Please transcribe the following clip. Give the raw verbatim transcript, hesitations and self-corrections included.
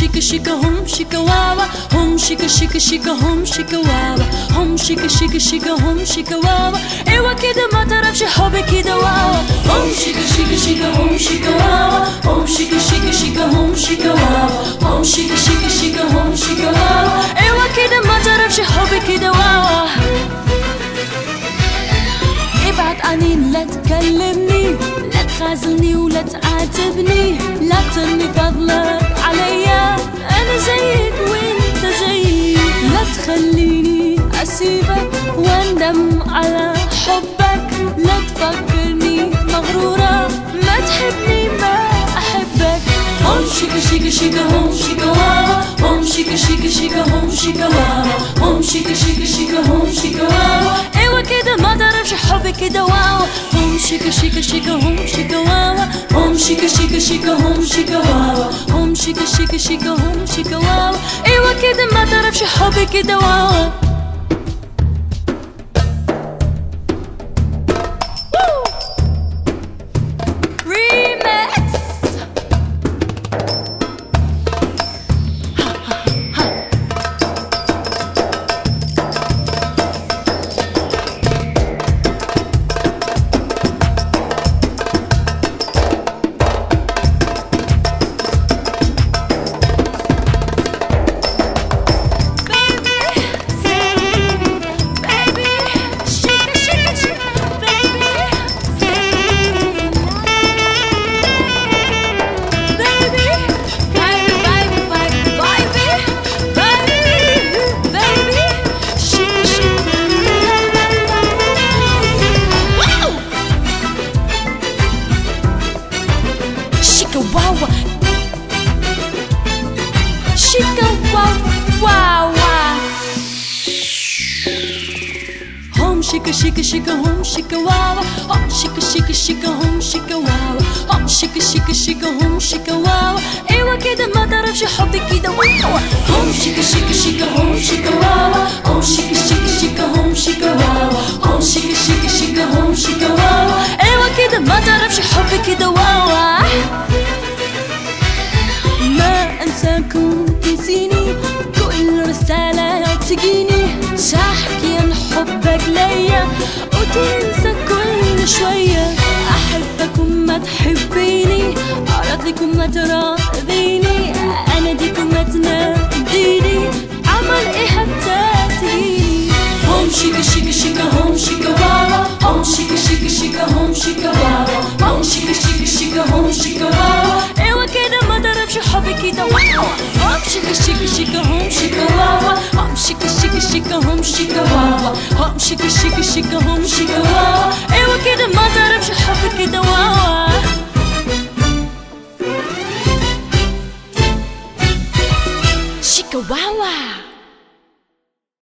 شيكا شيكا هم شيكا واوا هم شيكا شيكا شيكا هم شيكا واوا هم شيكا شيكا شيكا هم شيكا واوا ايوا كده ما تعرفش حب كده واوا هم شيكا شيكا شيكا هم شيكا واوا هم شيكا شيكا شيكا هم شيكا واوا هم شيكا شيكا شيكا هم شيكا واوا ايوا كده ما تعرفش حب كده واوا ابعد عني لا تكلمني لا تخازلني ولا تعاتبني لا ترمي فضلك عليا انا زيك وانت زيي لا تخليني اسيبك واندم على حبك لا تفكرني مغرورة ما تحبني ما احبك هم شيكا شيكا شيكا هم شيكا واوا هم شيكا شيكا شيكا هم شيكا واوا هم شيكا شيكا شيكا هم شيكا واوا ايوا كده ما تعرفش حب كده واوا هم شيكا شيكا شيكا هم شيكا واوا هم شيكا شيكا شيكا هم شيكا واوا هم شيكا شيكا شيكا هم شيكا واوا ايوا كده ما تعرفش حب كده واوا Chica wow wow wow Home chica chica chica home chica wow Home chica chica chica home chica wow Home chica chica chica home chica wow ايوا كده ما تعرفش حبي كده واو Home chica chica chica home chica wow Home chica chica chica home chica wow Home chica chica chica home chica wow ايوا كده ما تعرفش حبي كده واو ما انساكم تنسيني كل رسالة تجيني تحكي عن حبك ليا وتنسى كل شوية أحبك وما تحبيني أراضيك وما تراضيني أنا ديك وما تناديني عمل إيه حتى تجيني هم شيكا شيكا شيكا هم شيكا واوا هم شيكا شيكا شيكا هم شيكا واوا هم شيكا شيكا شيكا هم شيكا واوا ايوا كده ما تعرفش حبي كده واوا هم شيكا شيكا شيكا هم شيكا واوا هم شيكا شيكا شيكا هم شيكا واوا هم شيكا شيكا شيكا هم شيكا واوا ايوا كده ما تعرفش حبي كده واوا شيكا واوا